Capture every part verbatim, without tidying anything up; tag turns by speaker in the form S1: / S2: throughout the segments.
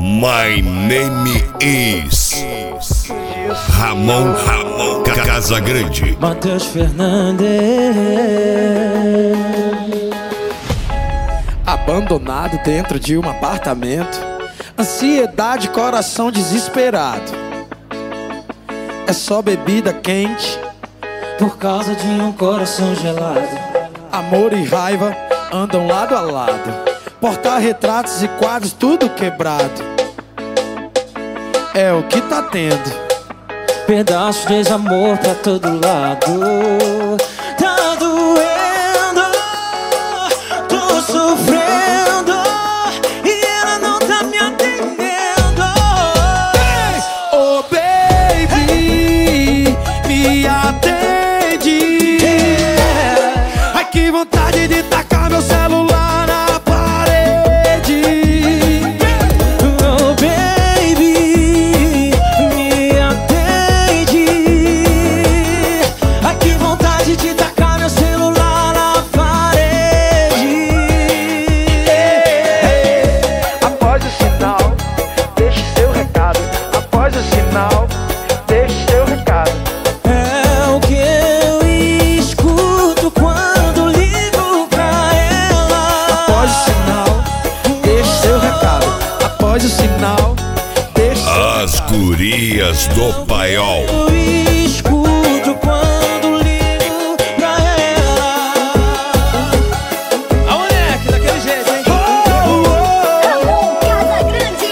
S1: My name is Ramon Ramon Casagrande.
S2: Matheus Fernandes.
S3: Abandonado dentro de um apartamento, ansiedade, coração desesperado. É só bebida quente
S2: Por causa de um coração gelado.
S3: Amor e raiva andam lado a lado. Porta-retratos e quadros tudo quebrado. É o que tá tendo.
S2: Pedaços de desamor pra todo lado. Tá doendo, tô sofrendo, e ela não tá me atendendo.
S3: Oh baby, me atende. Ai que vontade de tacar meu celular na parede.
S2: Oh baby, me atende. Ai que vontade de tacar meu celular na parede.
S3: Após o sinal, deixe seu recado. Após o sinal, deixe seu recado.
S2: É o que eu escuto quando ligo pra ela.
S3: Após o sinal, deixe seu recado. Após o sinal, deixe seu
S1: As
S3: recado.
S1: gurias do paiol.
S2: Eu escuto quando ligo pra ela.
S3: A moleque, daquele jeito, hein?
S4: Ramon Casagrande.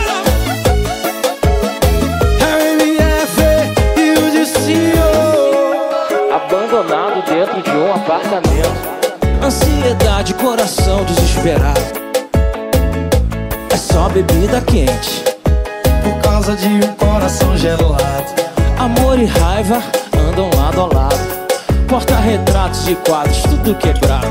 S3: M F e o destino.
S2: Abandonado dentro de um apartamento. Ansiedade, coração desesperado. É só bebida quente.
S3: Por causa de um coração gelado.
S2: Amor e raiva andam lado a lado. Porta-retratos e quadros tudo quebrado.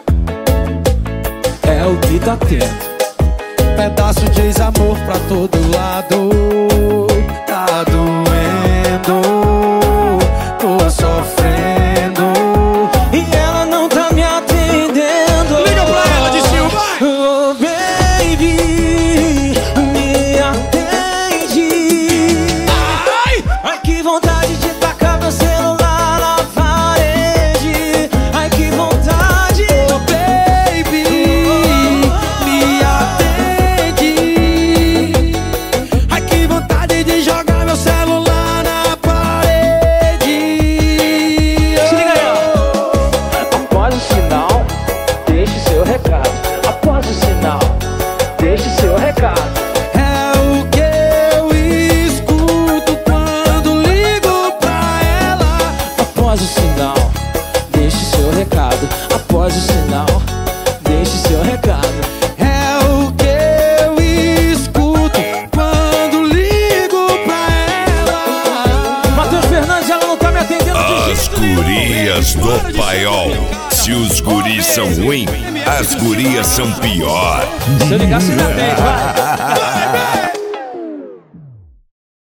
S2: É o que tá tendo.
S3: Pedaço de ex-amor pra todo lado. Tá doendo, tô sofrendo.
S2: E ela não tá me atendendo.
S3: Liga pra ela, Distinho, vai!
S2: Oh baby, me atende.
S3: Ai!
S2: Ai que vontade de tacar meu celular na parede. Ai que vontade.
S3: Oh baby, me atende. Ai que vontade de jogar meu celular na parede.
S2: Se liga aí, ó. Após o sinal, deixe seu recado. Após o sinal, deixe seu recado.
S3: É o que eu escuto quando ligo pra ela.
S2: Após o sinal, deixe seu recado. Após o sinal, deixe seu recado.
S3: É o que eu escuto quando ligo pra ela.
S2: Matheus Fernandes, ela não tá me atendendo de
S1: As
S2: jeito nenhum.
S1: gurias do paiol. Se os guris são ruins, as gurias são pior.
S2: Se eu ligar, você me atende, vai.